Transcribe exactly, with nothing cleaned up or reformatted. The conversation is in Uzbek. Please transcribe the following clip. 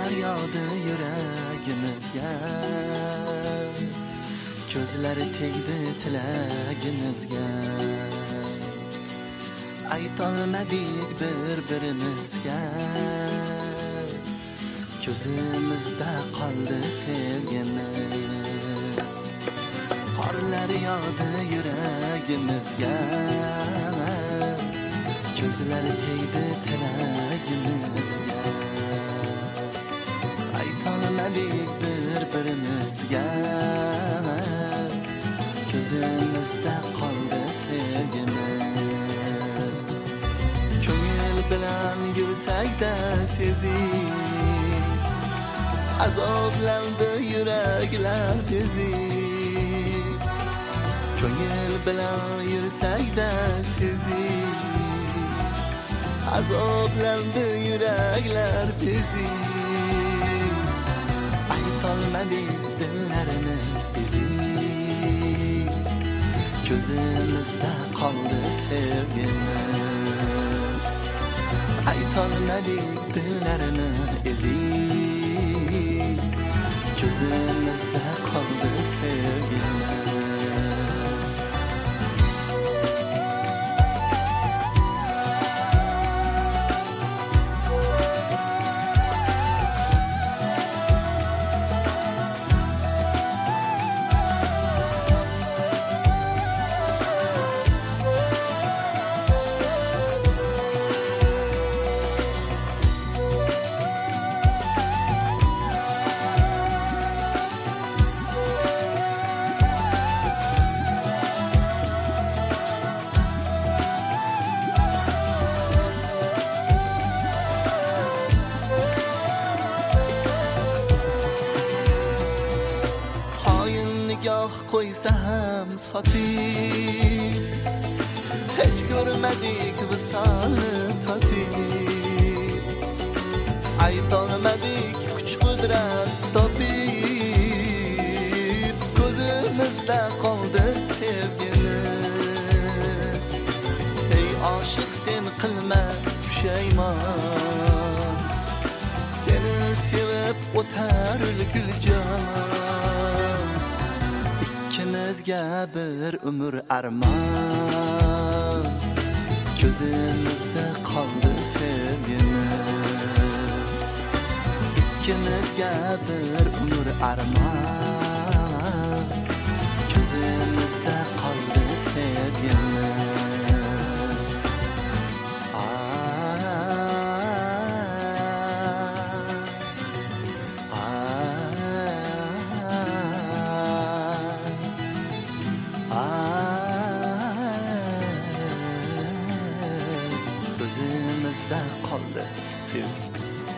Qorlar yog'di yuragimizga, ko'zlari tegdi tilagimizga. Aytolmadik bir-birimizga, ko'zimizda qoldi sevgimiz. Qorlar yog'di yuragimizga, ko'zlari tegdi tilagimizga. Aytolmadik bir-birimizga, ko'zimizda qoldi sevgimiz. Ko'ngil bilan yursak-da sezib, azoblandi yuraklar tezib. Ko'ngil bilan yursak-da sezib, azoblandi yuraklar tezib. Aytolmadik dillarini ezib, ko'zimizda qoldi sevgimiz. Aytolmadik dillarini ezib, ko'zimizda qoldi sevgimiz. Qo'ysa ham sotib, hech ko'rmadik visolni totib. Aytolmadik kuch-qudrat topib, ko'zimizda qoldi sevgimiz. Ey oshiq, sen qilma pushaymon, seni sevib o'tar guljon. Ikkimizga bir umr armon, ko'zimizda qoldi sevgimiz. Ikkimizga bir umr armon, ko'zimizda qoldi sevgimiz. Ko'zimizda qoldi sevgimiz.